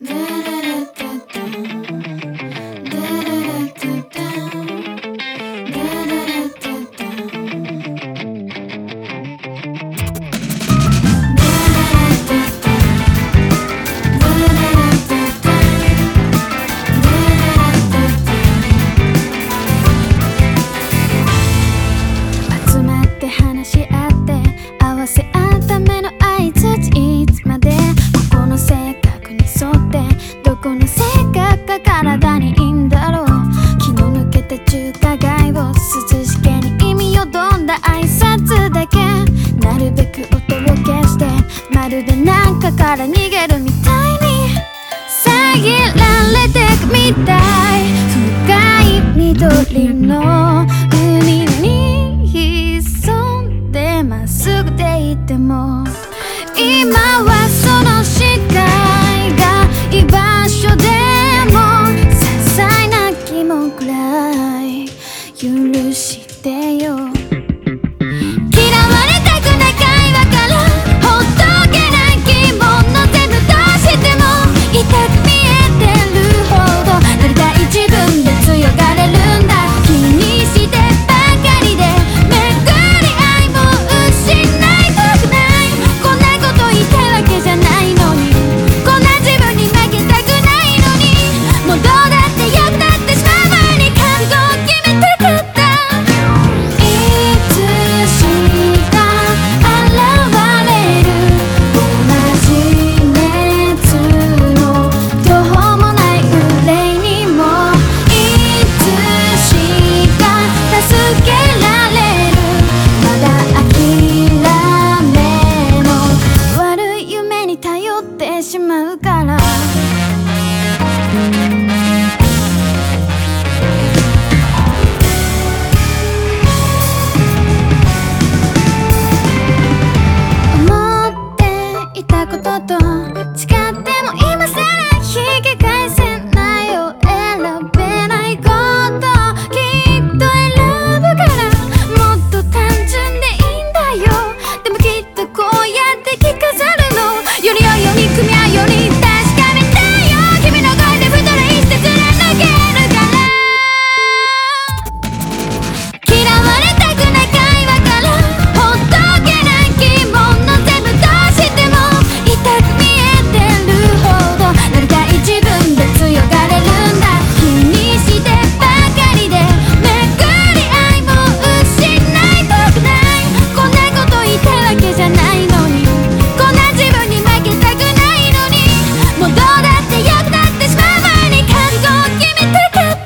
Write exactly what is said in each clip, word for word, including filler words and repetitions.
体にいいんだろう。気の抜けた中華街を涼しげに意味よどんだ挨拶だけ、なるべく音を消して、まるでなんかから逃げるみたいに遮られてくみたい。深い緑の海に潜んでまっすぐでいても、今はその視界が居場所でくらい許してよ。嫌われたくない会話からほっとけない疑問の全部どうしても痛く見えてるほどなりたい自分で強がれるんだ。気にしてばかりでめぐり愛も失いたくない。こんなこと言ったわけじゃないのに、こんな自分に負けたくないのに、もうどうだってよくなってしまう。しまうから思っていたことと違っても今さら引き返せないよ。選べないこときっと選ぶから、もっと単純でいいんだよ。でもきっとこうやって着飾るのより良いように組み合うように確かめたいよ。君の声で太らして貫けるから、嫌われたくない会話からほっとけない疑問の全部どうしても痛く見えてるほどなりたい自分で強がれるんだ。気にしてばかりでめぐり愛も失いたくない。こんなこと言ったわけじゃないのに、こんな自分に負けたくないのに、もうどうだってよくなってしまう前に覚悟を決めたかった。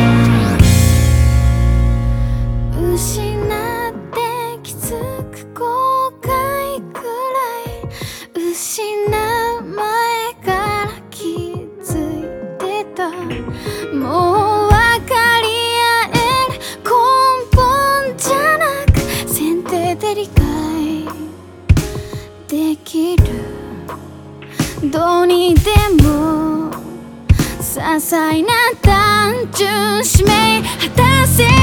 失って気づく後悔くらい、失う前から気づいてた。もう分かり合える根本じゃなく、先手で理解できる。どうにでも些細な単純使命果たせる。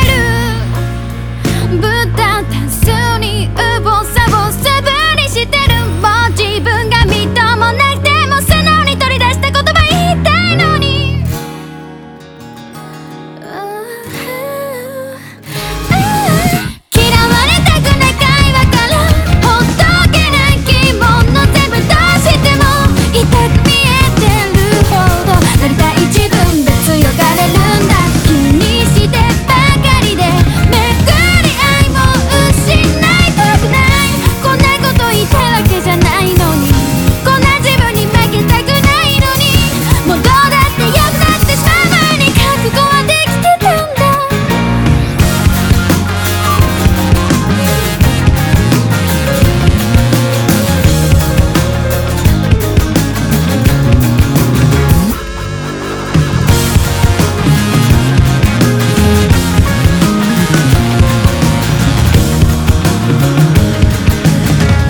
豚多数にうぼさを素振りしてる。もう自分がみっともなくても素直に取り出した言葉言いたいのに、嫌われたくない会話からほっとけない疑問の全部どうしても痛く見えてるほどなりたい自分で強がれるんだ。気にしてばかりでめぐり愛も失いたくない。こんなこと言ったわけじゃないのに、こんな自分に負けたくないのに、もうどうだってよくなってしまう前に覚悟はできてたん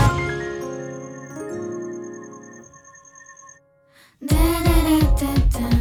だ。Da da da da da